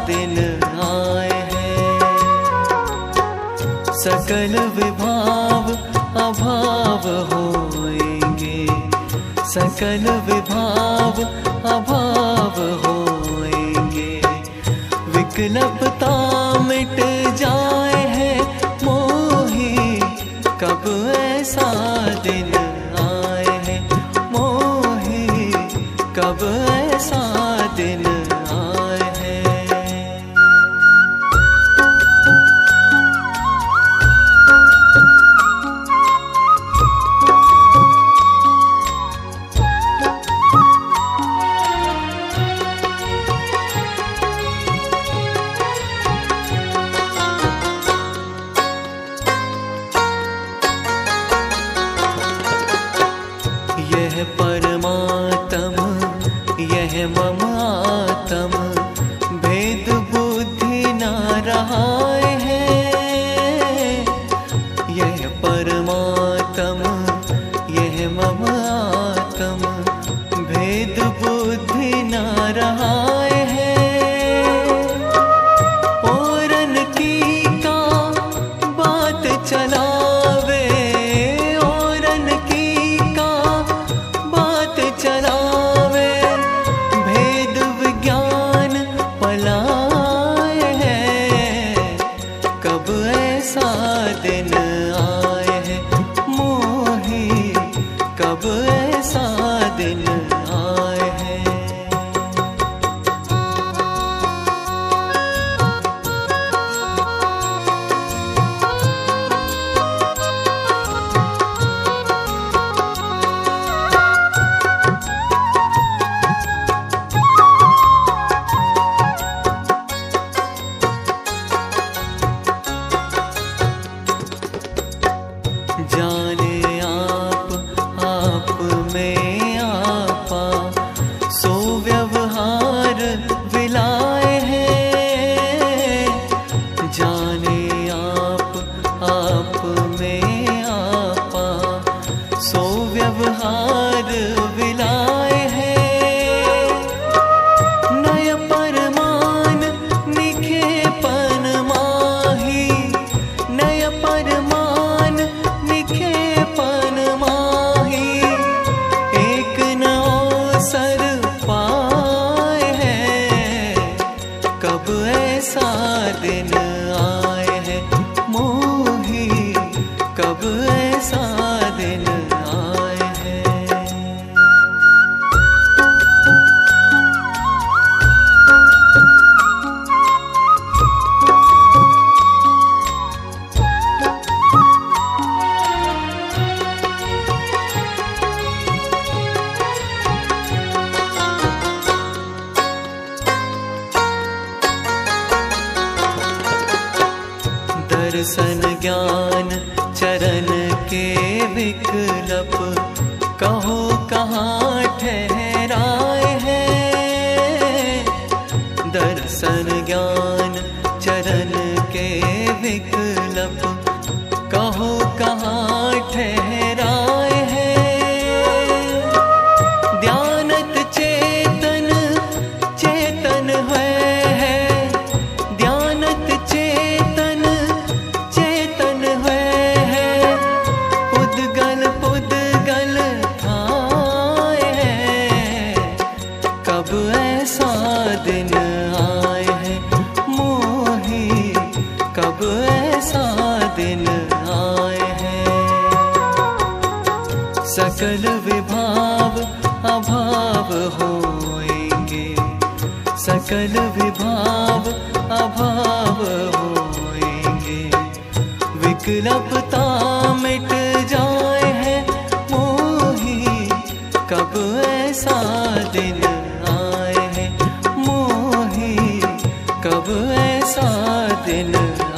दिन आए हैं। सकल विभाव अभाव होएंगे, सकल विभाव अभाव होएंगे। विकल्पता मिट जाए है मोही, कब ऐसा दिन आए है मोही, कब ऐसा दिन आए है। यह परमात्म यह मम आत्म, भेद बुद्धि न रहा है। यह परमात्म यह मम आत्म, भेद बुद्धि न रहा है। औरन की का बात चलावे, औरन की का बात चलावे, भेद विज्ञान पलाए है। कब ऐसा दिन आए है मोही, कब ऐसा दिन आए है। जाने आप में आपा, सो व्यवहार विलाए हैं। जाने आप में आपा, सो व्यवहार विलाए हैं। नय परमान निखेपन माही, नय परमान निखेपन माही, एक न अवसर पाए हैं। कब ऐसा दिन आए है मोही, कब ऐसा दिन आए हैं। दर्शन ज्ञान चरण के विकल्प, कहो कहाँ ठहराए हैं। दर्शन ज्ञान चरण के विकल्प, कहो कहाँ ठहराए हैं। ध्यानत चेतन चेतन है, ध्यानत चेतन चेतन है। पुद्गल पुद्गल थाए है। कब ऐसा दिन आए है मोही, कब ऐसा दिन आए हैं। सकल विभाव अभाव होएंगे, सकल विभाव अभाव होएंगे। विकल्पता मिट जाए है मोही, कब ऐसा दिन आए है मोही, कब ऐसा दिन